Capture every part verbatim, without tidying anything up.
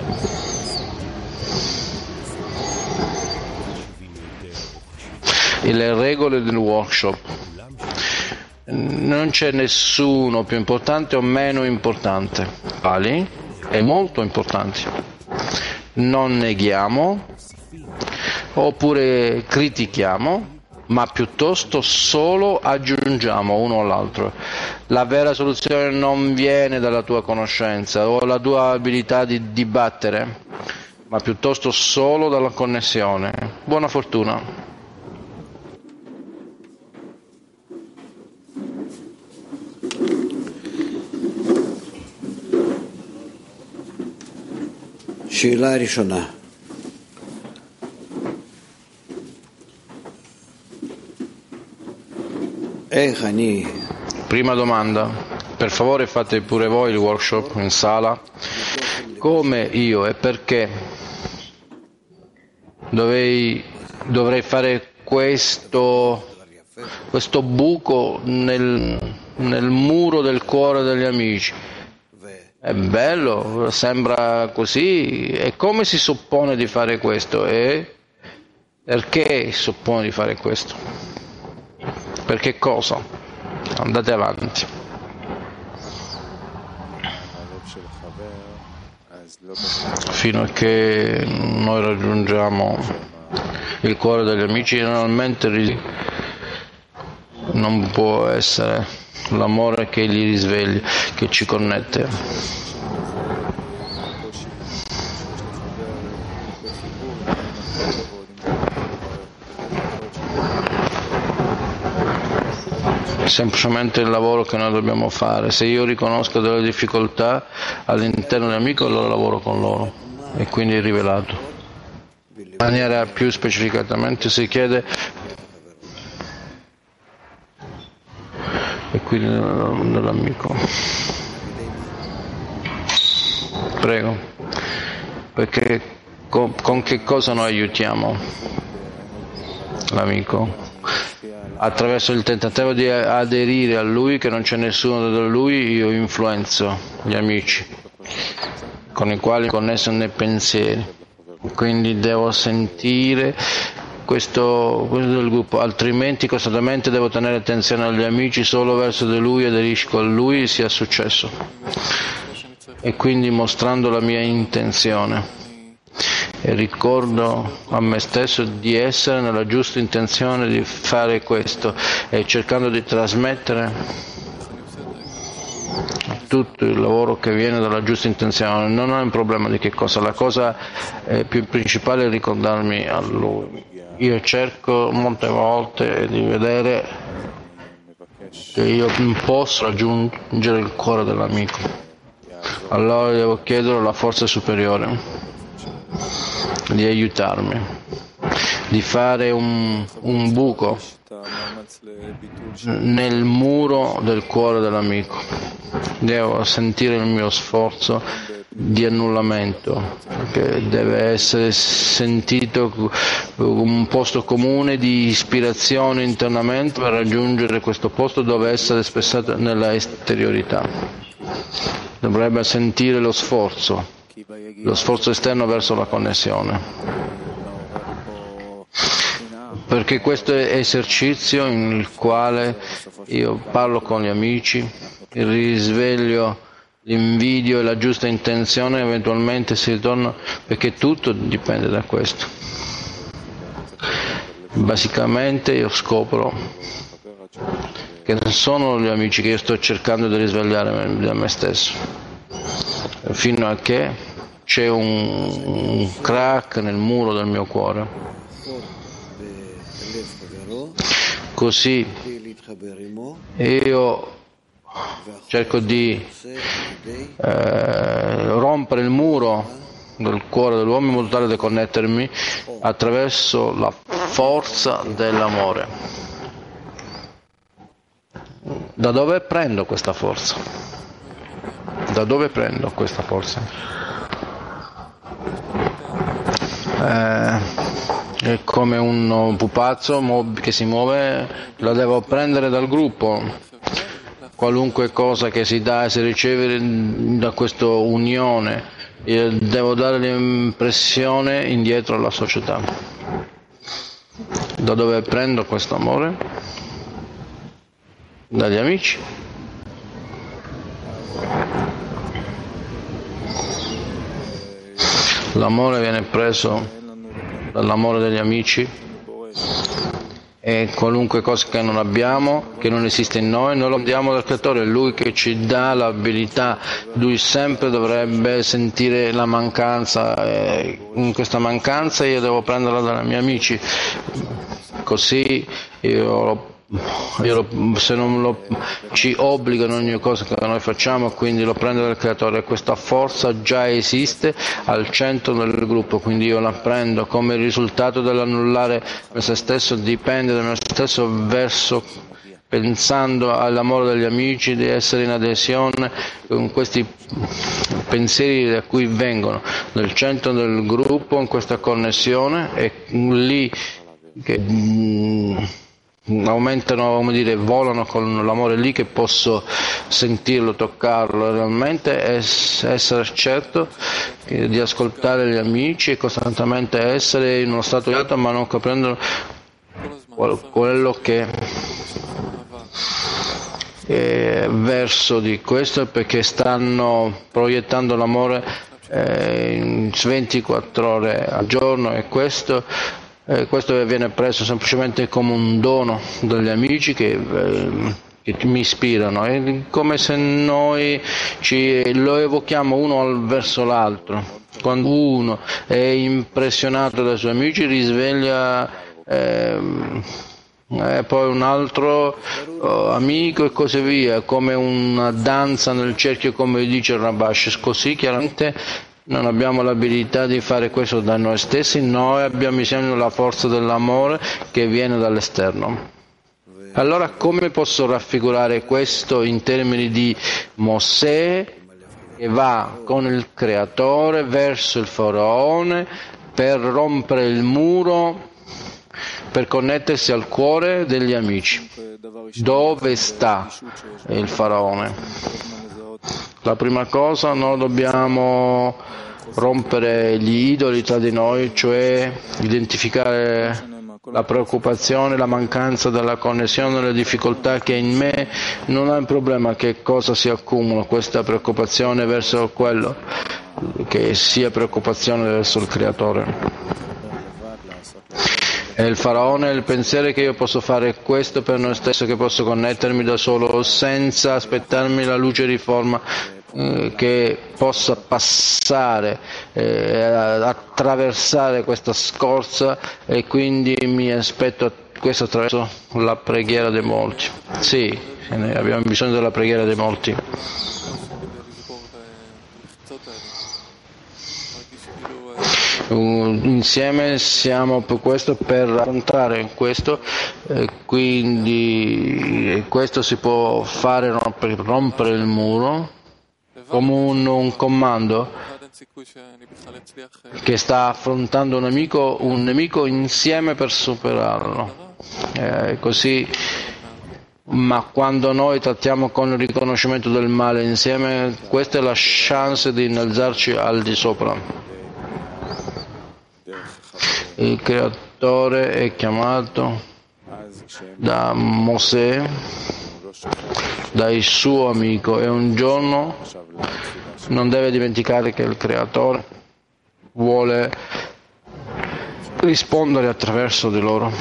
Le regole del workshop. Non c'è nessuno più importante o meno importante, tali e molto importanti. Non neghiamo oppure critichiamo, ma piuttosto solo aggiungiamo uno all'altro. La vera soluzione non viene dalla tua conoscenza o la tua abilità di dibattere, ma piuttosto solo dalla connessione. Buona fortuna. שאלה ראשונה. איך אני... Prima domanda, per favore fate pure voi il workshop in sala. Come io e perché dovrei, dovrei fare questo, questo buco nel, nel muro del cuore degli amici? È bello, sembra così. E come si suppone di fare questo? E perché si suppone di fare questo? Per che cosa? Andate avanti. Fino a che noi raggiungiamo il cuore degli amici, generalmente non può essere l'amore che li risveglia, che ci connette. Semplicemente il lavoro che noi dobbiamo fare. Se io riconosco delle difficoltà all'interno dell'amico, allora lavoro con loro e quindi è rivelato. In maniera più specificatamente si chiede, e quindi dell'amico. Prego. Perché con, con che cosa noi aiutiamo l'amico? Attraverso il tentativo di aderire a lui, che non c'è nessuno da lui, io influenzo gli amici con i quali connesso nei pensieri. Quindi devo sentire questo, questo del gruppo, altrimenti costantemente devo tenere attenzione agli amici solo verso di lui, aderisco a lui, sia successo. E quindi mostrando la mia intenzione. E ricordo a me stesso di essere nella giusta intenzione di fare questo e cercando di trasmettere tutto il lavoro che viene dalla giusta intenzione. Non è un problema di che cosa, la cosa eh, più principale è ricordarmi a lui. Io cerco molte volte di vedere che io posso raggiungere il cuore dell'amico, allora devo chiedere alla forza superiore di aiutarmi, di fare un, un buco nel muro del cuore dell'amico. Devo sentire il mio sforzo di annullamento, che deve essere sentito un posto comune di ispirazione internamente per raggiungere questo posto dove essere espressato nella esteriorità. Dovrebbe sentire lo sforzo lo sforzo esterno verso la connessione, perché questo è esercizio nel quale io parlo con gli amici, il risveglio, l'invidio e la giusta intenzione eventualmente si ritorna, perché tutto dipende da questo. Basicamente io scopro che non sono gli amici che io sto cercando di risvegliare da me stesso, fino a che c'è un, un crack nel muro del mio cuore. Così io cerco di eh, rompere il muro del cuore dell'uomo in modo tale da connettermi attraverso la forza dell'amore. Da dove prendo questa forza? Da dove prendo questa forza? Eh, è come un pupazzo che si muove, la devo prendere dal gruppo. Qualunque cosa che si dà e si riceve da questa unione io devo dare l'impressione indietro alla società. Da dove prendo questo amore? Dagli amici. L'amore viene preso dall'amore degli amici e qualunque cosa che non abbiamo, che non esiste in noi, noi lo diamo dal Creatore, è Lui che ci dà l'abilità. Lui sempre dovrebbe sentire la mancanza, e in questa mancanza io devo prenderla dai miei amici, così io lo Io lo, se non lo, ci obbliga in ogni cosa che noi facciamo, quindi lo prendo dal Creatore. Questa forza già esiste al centro del gruppo, quindi io la prendo come risultato dell'annullare me stesso, dipende da me stesso verso, pensando all'amore degli amici, di essere in adesione con questi pensieri da cui vengono nel centro del gruppo, in questa connessione, e lì che mm, aumentano, come dire, volano con l'amore, lì che posso sentirlo, toccarlo realmente, e essere certo di ascoltare gli amici e costantemente essere in uno stato di alto, ma non capendo quello che è verso di questo, perché stanno proiettando l'amore eh, in ventiquattro ore al giorno, e questo Eh, questo viene preso semplicemente come un dono dagli amici che, eh, che mi ispirano. È come se noi ci, lo evochiamo uno verso l'altro. Quando uno è impressionato dai suoi amici, risveglia eh, eh, poi un altro oh, amico e così via, come una danza nel cerchio, come dice il Rabash. Così chiaramente non abbiamo l'abilità di fare questo da noi stessi, noi abbiamo bisogno della forza dell'amore che viene dall'esterno. Allora come posso raffigurare questo in termini di Mosè che va con il Creatore verso il Faraone per rompere il muro, per connettersi al cuore degli amici? Dove sta il Faraone? La prima cosa, noi dobbiamo rompere gli idoli tra di noi, cioè identificare la preoccupazione, la mancanza della connessione, le difficoltà che in me. Non è un problema che cosa si accumula, questa preoccupazione verso quello, che sia preoccupazione verso il Creatore. E il Faraone, il pensiero che io posso fare questo per noi stesso, che posso connettermi da solo senza aspettarmi la luce di forma eh, che possa passare, eh, attraversare questa scorza, e quindi mi aspetto questo attraverso la preghiera dei molti. Sì, abbiamo bisogno della preghiera dei molti. Insieme siamo per questo, per affrontare questo, eh, quindi questo si può fare per rompere il muro come un, un comando che sta affrontando un nemico, un nemico insieme per superarlo. Eh, così, ma quando noi trattiamo con il riconoscimento del male insieme, questa è la chance di innalzarci al di sopra. Il Creatore è chiamato da Mosè, dal suo amico, e un giorno non deve dimenticare che il Creatore vuole rispondere attraverso di loro.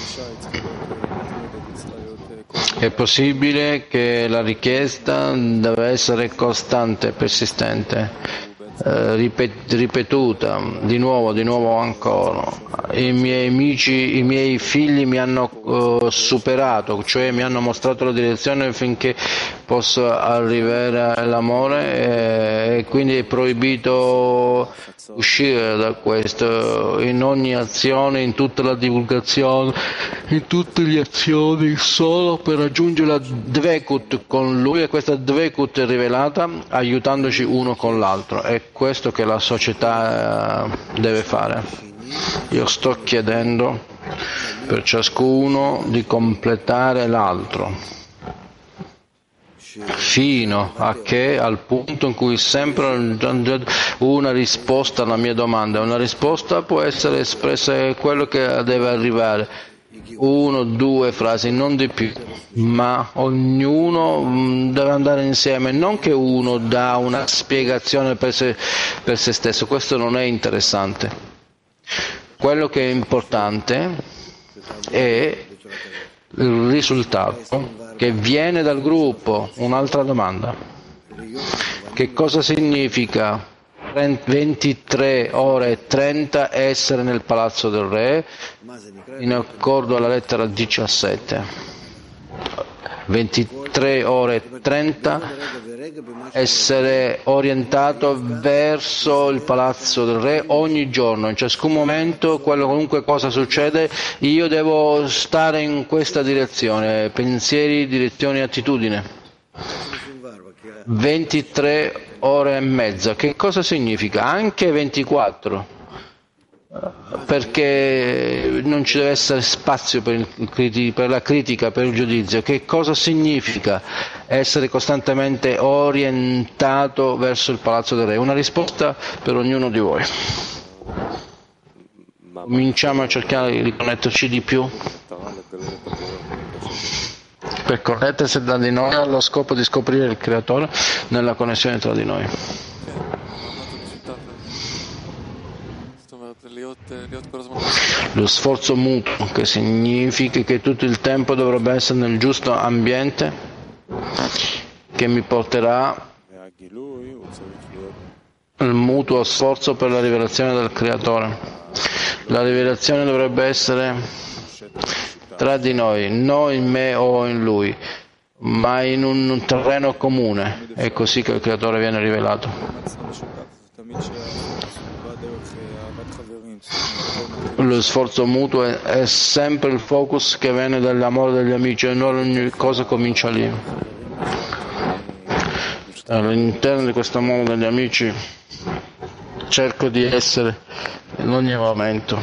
È possibile che la richiesta deve essere costante, persistente, Eh, ripet- ripetuta di nuovo, di nuovo ancora. I miei amici, i miei figli mi hanno uh, superato, cioè mi hanno mostrato la direzione finché posso arrivare all'amore, e, e quindi è proibito uscire da questo in ogni azione, in tutta la divulgazione, in tutte le azioni, solo per raggiungere la dvekut con lui, e questa dvekut è rivelata aiutandoci uno con l'altro. È questo che la società deve fare. Io sto chiedendo per ciascuno di completare l'altro. fino a che al punto in cui sempre una risposta alla mia domanda. Una risposta può essere espressa quello che deve arrivare, uno, due frasi, non di più, ma ognuno deve andare insieme, non che uno dà una spiegazione per se, per se stesso. Questo non è interessante. Quello che è importante è il risultato che viene dal gruppo. Un'altra domanda: che cosa significa ventitré ore e trenta essere nel palazzo del re in accordo alla lettera diciassette? ventitré ore e trenta essere orientato verso il palazzo del re ogni giorno, in ciascun momento, quello, qualunque cosa succede, io devo stare in questa direzione, pensieri, direzioni, attitudine. ventitré ore e mezza, che cosa significa? Anche ventiquattro, perché non ci deve essere spazio per, il, per la critica, per il giudizio. Che cosa significa essere costantemente orientato verso il palazzo del re? Una risposta per ognuno di voi. Cominciamo a cercare di connetterci di più, per connettersi tra di noi allo scopo di scoprire il creatore nella connessione tra di noi. Lo sforzo mutuo, che significa che tutto il tempo dovrebbe essere nel giusto ambiente, che mi porterà il mutuo sforzo per la rivelazione del creatore. La rivelazione dovrebbe essere tra di noi, non in me o in lui, ma in un terreno comune. È così che il creatore viene rivelato. Lo sforzo mutuo è, è sempre il focus che viene dall'amore degli amici, e non ogni cosa comincia lì. All'interno di questo mondo degli amici cerco di essere in ogni momento.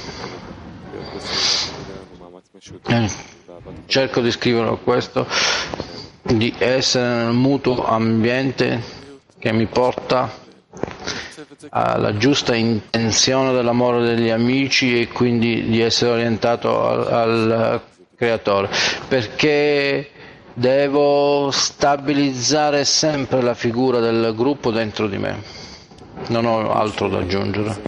Eh, cerco di scrivere questo, di essere nel mutuo ambiente che mi porta alla giusta intenzione dell'amore degli amici e quindi di essere orientato al, al creatore, perché devo stabilizzare sempre la figura del gruppo dentro di me. Non ho altro da aggiungere.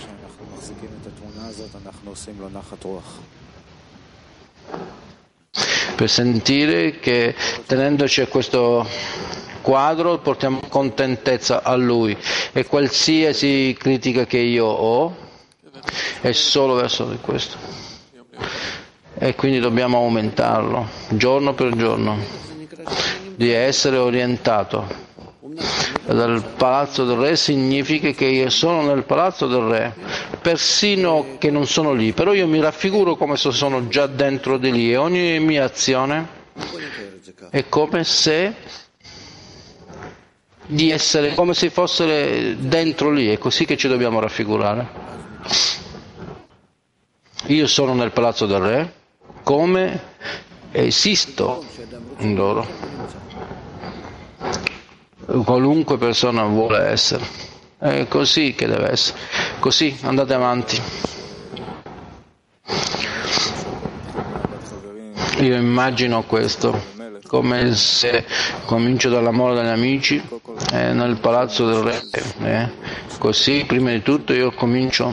Per sentire che tenendoci a questo quadro portiamo contentezza a lui, e qualsiasi critica che io ho è solo verso di questo, e quindi dobbiamo aumentarlo giorno per giorno, di essere orientato dal palazzo del re. Significa che io sono nel palazzo del re, persino che non sono lì, però io mi raffiguro come se sono già dentro di lì, e ogni mia azione è come se di essere come se fosse dentro lì. È così che ci dobbiamo raffigurare. Io sono nel palazzo del re come esisto in loro, qualunque persona vuole essere. È così che deve essere. Così andate avanti. Io immagino questo come se comincio dall'amore degli amici eh, nel palazzo del re, eh. Così prima di tutto io comincio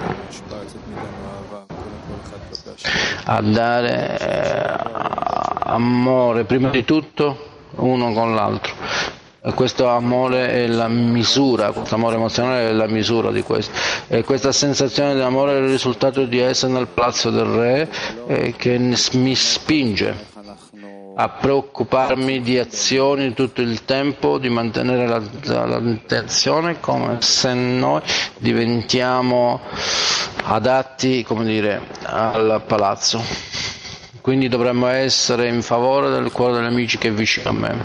a dare eh, amore prima di tutto uno con l'altro, e questo amore è la misura, questo amore emozionale è la misura di questo, e questa sensazione di amore è il risultato di essere nel palazzo del re eh, che mi spinge a preoccuparmi di azioni tutto il tempo, di mantenere l'attenzione come se noi diventiamo adatti, come dire, al palazzo. Quindi dovremmo essere in favore del cuore degli amici che è vicino a me.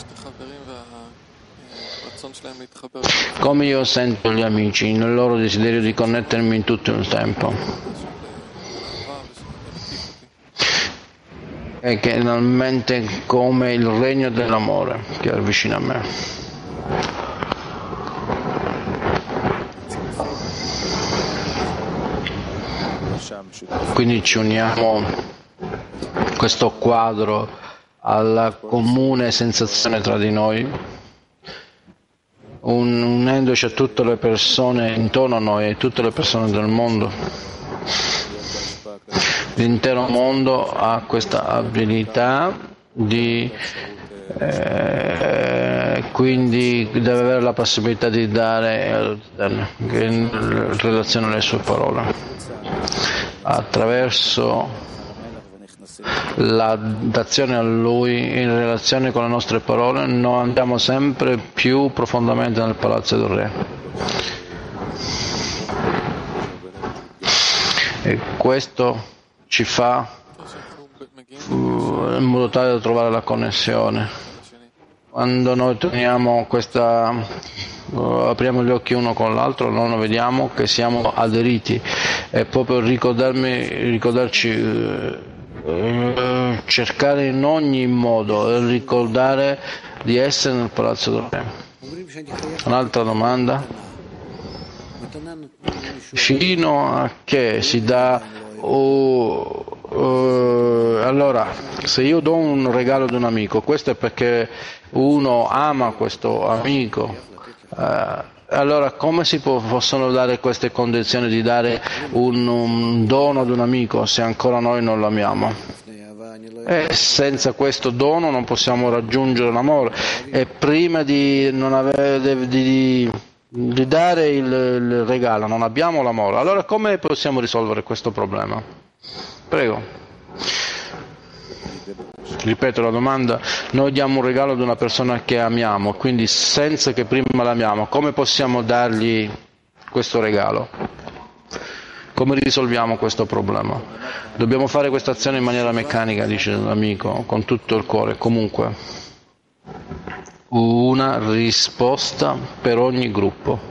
Come io sento gli amici nel loro desiderio di connettermi in tutto il tempo. e che finalmente come il regno dell'amore che è vicino a me. Quindi ci uniamo questo quadro alla comune sensazione tra di noi, unendoci a tutte le persone intorno a noi e tutte le persone del mondo. L'intero mondo ha questa abilità di eh, quindi deve avere la possibilità di dare in relazione alle sue parole attraverso la dazione a Lui in relazione con le nostre parole. Noi andiamo sempre più profondamente nel palazzo del Re e questo ci fa in modo tale da trovare la connessione. Quando noi teniamo questa apriamo gli occhi uno con l'altro, noi vediamo che siamo aderiti e proprio ricordarmi, ricordarci eh, cercare in ogni modo ricordare di essere nel palazzo del Re. Un'altra domanda: fino a che si dà Oh, uh, allora, se io do un regalo ad un amico, questo è perché uno ama questo amico. Uh, allora, come si può, possono dare queste condizioni di dare un, un dono ad un amico se ancora noi non lo amiamo? E senza questo dono non possiamo raggiungere l'amore. E prima di non avere di, di di dare il, il regalo non abbiamo l'amore, allora come possiamo risolvere questo problema? Prego. Ripeto la domanda: noi diamo un regalo ad una persona che amiamo, quindi senza che prima l'amiamo, come possiamo dargli questo regalo? Come risolviamo questo problema? Dobbiamo fare questa azione in maniera meccanica, dice l'amico, con tutto il cuore, comunque. Una risposta per ogni gruppo.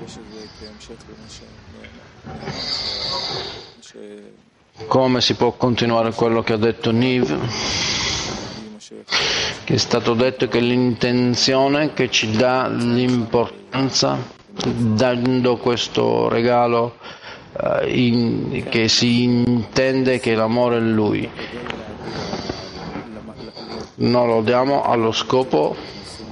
Come si può continuare quello che ha detto Niv? Che è stato detto che l'intenzione che ci dà l'importanza, dando questo regalo uh, in, che si intende che l'amore è Lui. Noi lo diamo allo scopo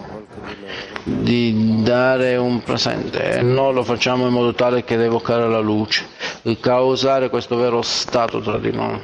di dare un presente e noi lo facciamo in modo tale che deve evocare la luce, di causare questo vero stato tra di noi.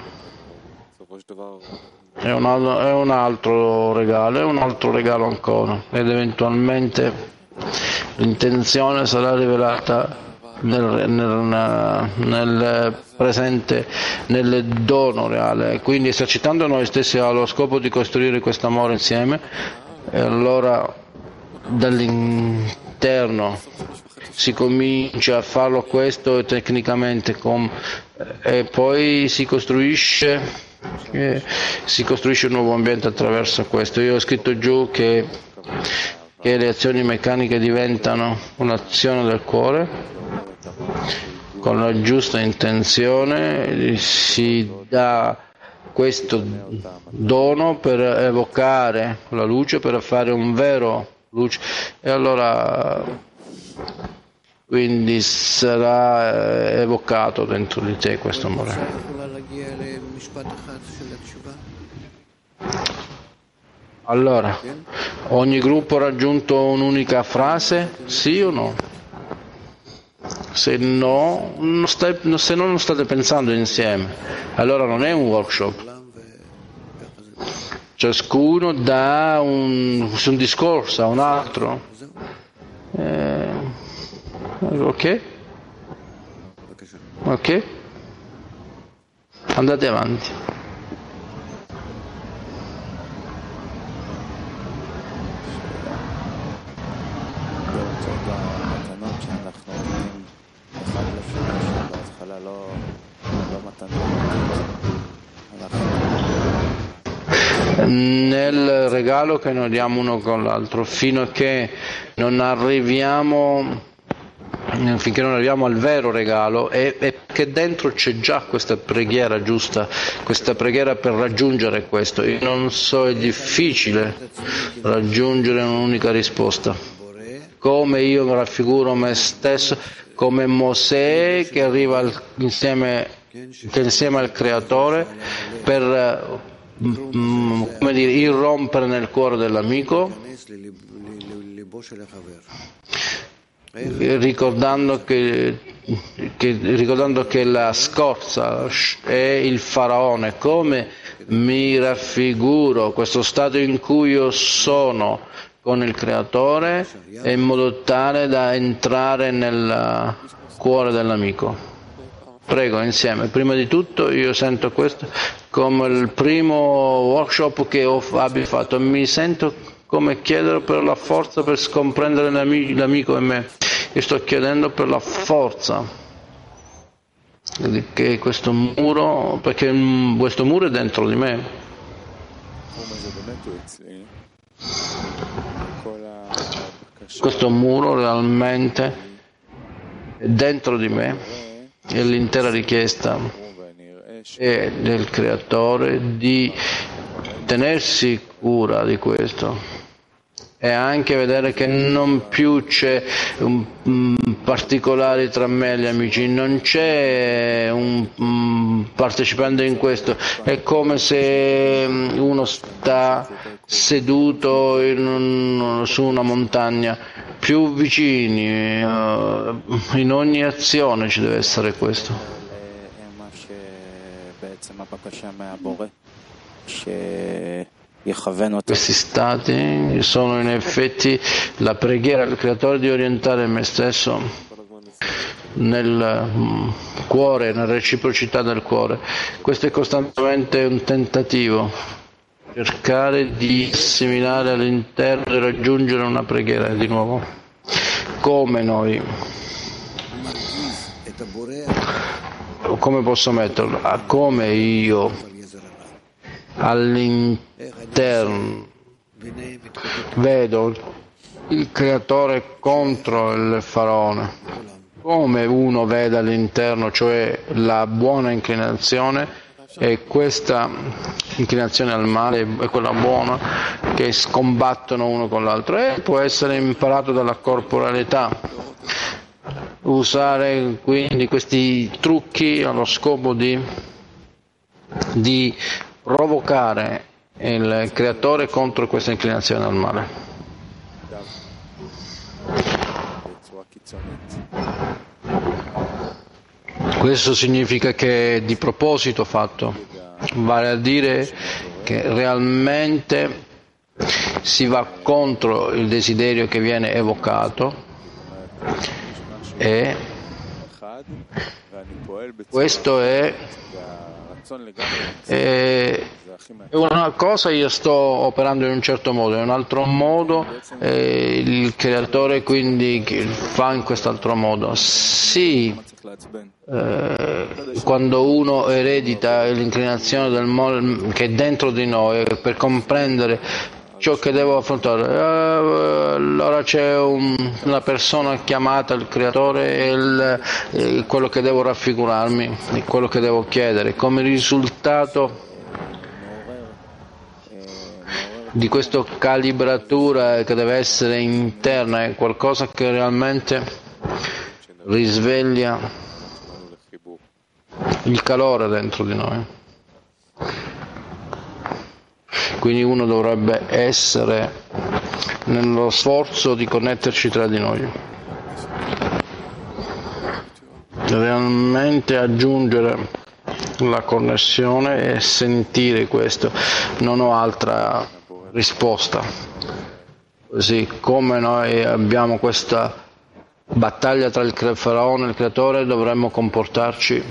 È un, è un altro regalo, è un altro regalo ancora, ed eventualmente l'intenzione sarà rivelata nel, nel, nel presente, nel dono reale, quindi esercitando noi stessi allo scopo di costruire questo amore insieme. E allora dall'interno si comincia a farlo questo tecnicamente com, e poi si costruisce eh, si costruisce un nuovo ambiente attraverso questo. Io ho scritto giù che, che le azioni meccaniche diventano un'azione del cuore con la giusta intenzione, si dà questo dono per evocare la luce, per fare un vero luce, e allora quindi sarà evocato dentro di te questo amore. Allora, ogni gruppo ha raggiunto un'unica frase, sì o no? Se no, non stai, se no non state pensando insieme, allora non è un workshop. Ciascuno dà un, un discorso a un altro. Eh, ok? Ok? Andate avanti. Nel regalo che noi diamo uno con l'altro, fino a che non arriviamo finché non arriviamo al vero regalo, è, è che dentro c'è già questa preghiera giusta, questa preghiera per raggiungere questo. Io non so, è difficile raggiungere un'unica risposta. Come io mi raffiguro me stesso, come Mosè che arriva al, insieme, che insieme al Creatore per mm, come dire, irrompere nel cuore dell'amico, ricordando che, che, ricordando che la scorza è il faraone. Come mi raffiguro questo stato in cui io sono con il Creatore, in modo tale da entrare nel cuore dell'amico. Prego insieme. Prima di tutto io sento questo come il primo workshop che ho abbia fatto. Mi sento come chiedere per la forza per scomprendere l'amico e me. Io sto chiedendo per la forza che questo muro, perché questo muro è dentro di me. Questo muro realmente è dentro di me e l'intera richiesta è del Creatore di tenersi cura di questo. E anche vedere che non più c'è un, un particolare tra me e gli amici, non c'è un, un partecipante in questo, è come se uno sta seduto in un, su una montagna, più vicini, uh, in ogni azione ci deve essere questo. Questi stati sono in effetti la preghiera del Creatore di orientare me stesso nel cuore, nella reciprocità del cuore. Questo è costantemente un tentativo, cercare di assimilare all'interno e raggiungere una preghiera di nuovo. Come noi? Come posso metterlo? Come io all'interno vedo il Creatore contro il faraone, come uno vede all'interno, cioè la buona inclinazione, e questa inclinazione al male è quella buona, che scombattono uno con l'altro, e può essere imparato dalla corporalità. Usare quindi questi trucchi allo scopo di, di provocare il Creatore contro questa inclinazione al male. Questo significa che è di proposito fatto, vale a dire che realmente si va contro il desiderio che viene evocato, e questo è E una cosa io sto operando in un certo modo, in un altro modo eh, il Creatore quindi fa in quest'altro modo. Sì, eh, quando uno eredita l'inclinazione del mondo che è dentro di noi per comprendere ciò che devo affrontare, eh, allora c'è un, una persona chiamata il Creatore e il, eh, quello che devo raffigurarmi, quello che devo chiedere come risultato di questa calibratura che deve essere interna, è qualcosa che realmente risveglia il calore dentro di noi. Quindi uno dovrebbe essere nello sforzo di connetterci tra di noi, realmente aggiungere la connessione e sentire questo. Non ho altra risposta. Così come noi abbiamo questa battaglia tra il faraone e il Creatore, dovremmo comportarci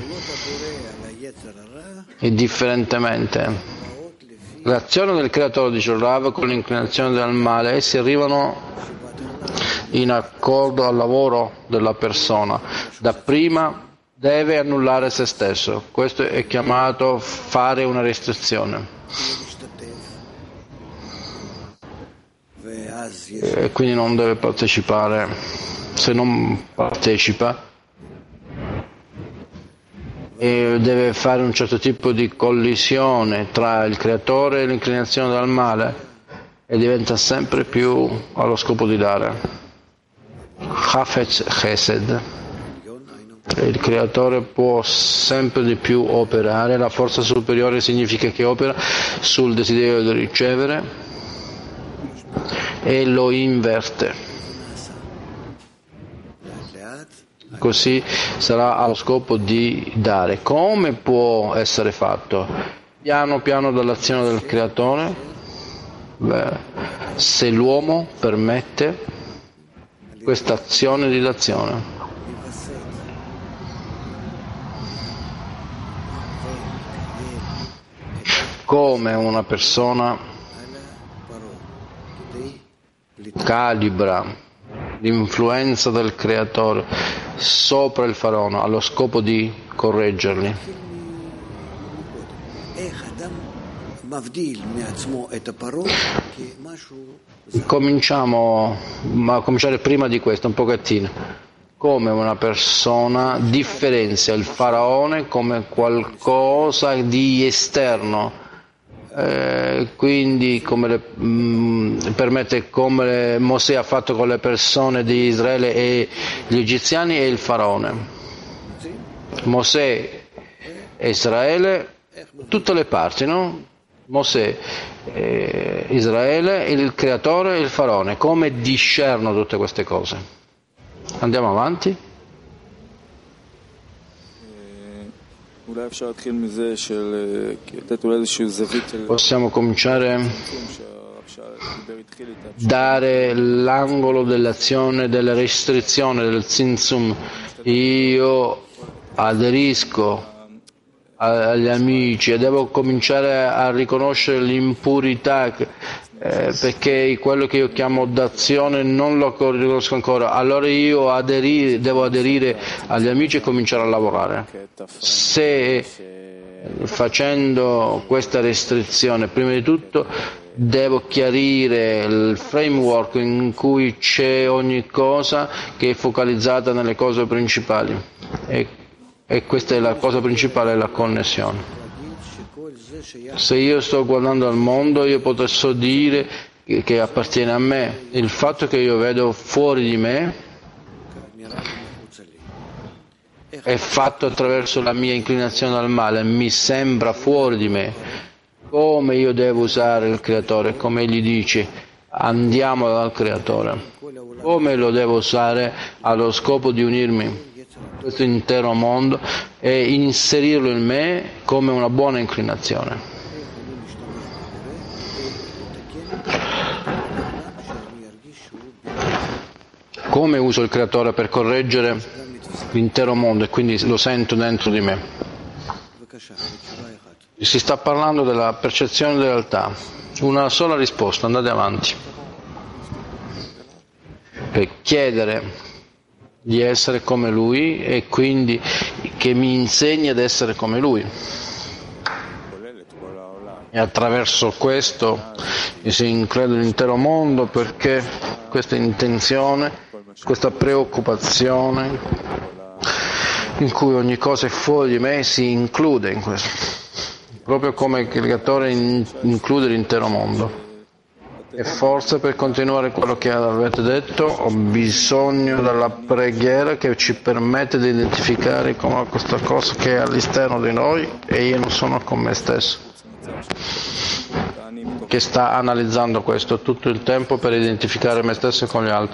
indifferentemente. L'azione del Creatore, dice Rav, con l'inclinazione del male, essi arrivano in accordo al lavoro della persona. Dapprima deve annullare se stesso. Questo è chiamato fare una restrizione. e quindi non deve partecipare. Se non partecipa e deve fare un certo tipo di collisione tra il creatore e l'inclinazione dal male e diventa sempre più allo scopo di dare. Chafetz Chesed. Il creatore può sempre di più operare, la forza superiore significa che opera sul desiderio di ricevere e lo inverte. Così sarà allo scopo di dare. Come può essere fatto? Piano piano dall'azione del creatore. Beh, se l'uomo permette questa azione di dazione. Come una persona calibra l'influenza del creatore sopra il faraone allo scopo di correggerli. Cominciamo a cominciare prima di questo un pochettino. Come una persona differenzia il faraone come qualcosa di esterno. Eh, quindi come le, mh, permette come Mosè ha fatto con le persone di Israele e gli egiziani e il faraone. Mosè e Israele, tutte le parti, no? Mosè, eh, Israele, il creatore e il faraone, come discerno tutte queste cose. Andiamo avanti. Possiamo cominciare a dare l'angolo dell'azione, della restrizione, del zinzum. Io aderisco agli amici e devo cominciare a riconoscere l'impurità, eh, perché quello che io chiamo d'azione non lo riconosco ancora. Allora io aderire, devo aderire agli amici e cominciare a lavorare. Se facendo questa restrizione, prima di tutto devo chiarire il framework in cui c'è ogni cosa che è focalizzata nelle cose principali, e, e questa è la cosa principale, la connessione. Se io sto guardando al mondo, io posso dire che, che appartiene a me. Il fatto che io vedo fuori di me è fatto attraverso la mia inclinazione al male, mi sembra fuori di me. Come io devo usare il creatore? Come egli dice, andiamo dal creatore. Come lo devo usare allo scopo di unirmi questo intero mondo e inserirlo in me come una buona inclinazione. Come uso il creatore per correggere l'intero mondo e quindi lo sento dentro di me? Si sta parlando della percezione della realtà. Una sola risposta, andate avanti. Per chiedere di essere come lui e quindi che mi insegni ad essere come lui. E attraverso questo si include l'intero mondo, perché questa intenzione, questa preoccupazione in cui ogni cosa è fuori di me si include in questo, proprio come il creatore include l'intero mondo. E forse per continuare quello che avete detto ho bisogno della preghiera che ci permette di identificare come questa cosa che è all'esterno di noi e io non sono con me stesso, che sta analizzando questo tutto il tempo per identificare me stesso con gli altri.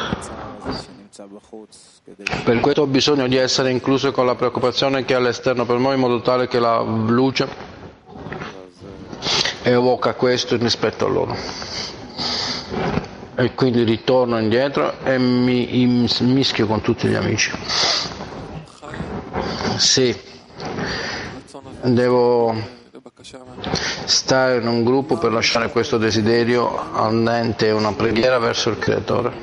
Per questo ho bisogno di essere incluso con la preoccupazione che è all'esterno per me, in modo tale che la luce evoca questo rispetto a loro, e quindi ritorno indietro e mi mischio con tutti gli amici. Sì, devo stare in un gruppo per lasciare questo desiderio ardente, una preghiera verso il creatore.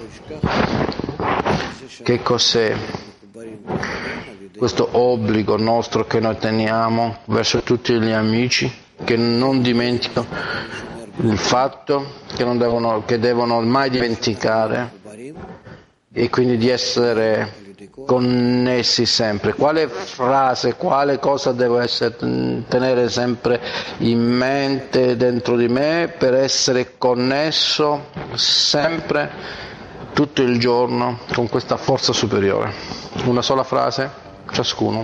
Che cos'è questo obbligo nostro che noi teniamo verso tutti gli amici, che non dimentico il fatto che non devono, che devono mai dimenticare e quindi di essere connessi sempre. Quale frase, quale cosa devo essere, tenere sempre in mente dentro di me per essere connesso sempre, tutto il giorno, con questa forza superiore? Una sola frase, ciascuno.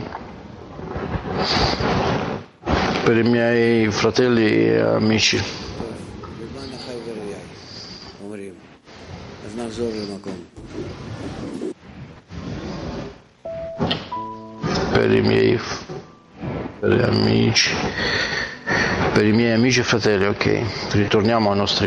Per i miei fratelli e amici. Per i miei per gli amici per i miei amici e fratelli, ok, ritorniamo ai nostri